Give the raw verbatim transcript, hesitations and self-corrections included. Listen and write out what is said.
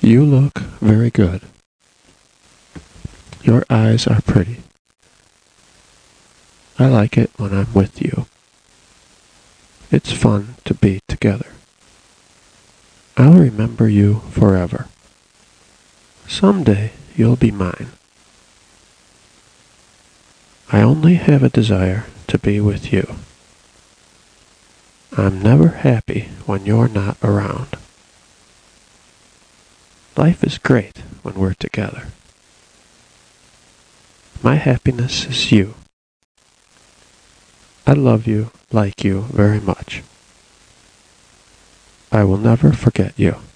You look very good. Your eyes are pretty. I like it when I'm with you. It's fun to be together. I'll remember you forever. Someday you'll be mine. I only have a desire to be with you. I'm never happy when you're not around. Life is great when we're together. My happiness is you. I love you, like you very much. I will never forget you.